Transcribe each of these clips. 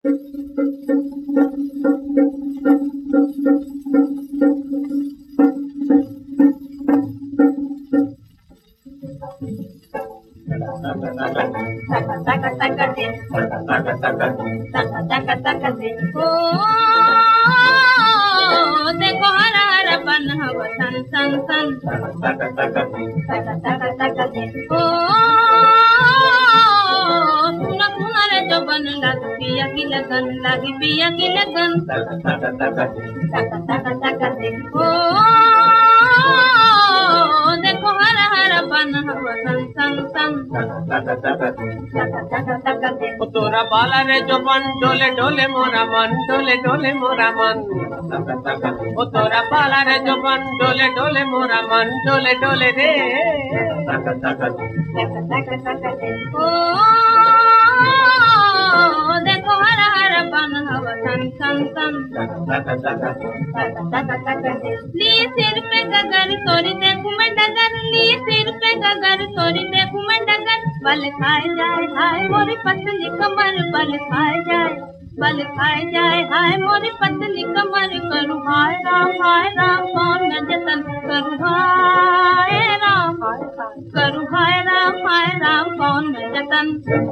देखो हरा हरा बन हवा सन सन सन सुना सुना रे जो बन लागी पिया की लगन देखो हरा हरा बन हवा सन सन सन तोरा बाला रे जो मन डोले डोले मोरा मन डोले डोले मोरा मन ओ तोरा बाला रे जो मन डोले डोले मोरा मन डोले डोले रे देखो हरा हरा बन हवा सन सन सन ली सिर पे गगर तोरी देखूं मैं डगर ली सिर पे गगर तोरी देखूं मैं डगर बल खाए जाए हाय मोरी पतली कमर बल खाए जाए हाय मोरी पतली कमर करूं हाय राम कौन न जतन करूं हाय राम कौन न जतन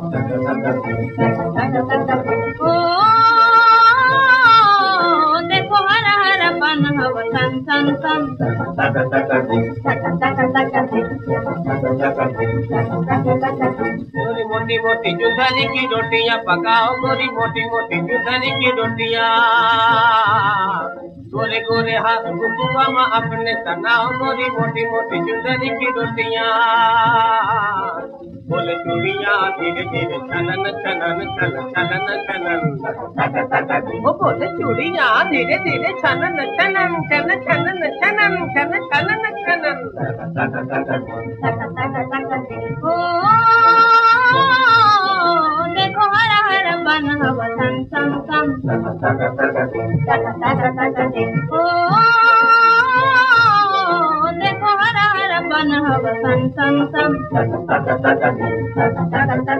देखो हरा हरा बन हवा सन सन सन गोरी मोटी मोटी चुंदरी की रोटियां पकाओ गोरी मोटी मोटी चुंदरी की रोटियां गोरे गोरे हाथ गुफुआ में अपने तनाओ गोरी मोटी मोटी चुंदरी की रोटियां बोले चूड़ियां धीरे धीरे छनन छनन छन छनन छनन वो बोले चूड़ियां धीरे धीरे छनन छनन छन छनन छनन छन छनन छनन देखो हरा हरा बन हवा सन सन सन देखो हरा हरा बन हवा सन सन सन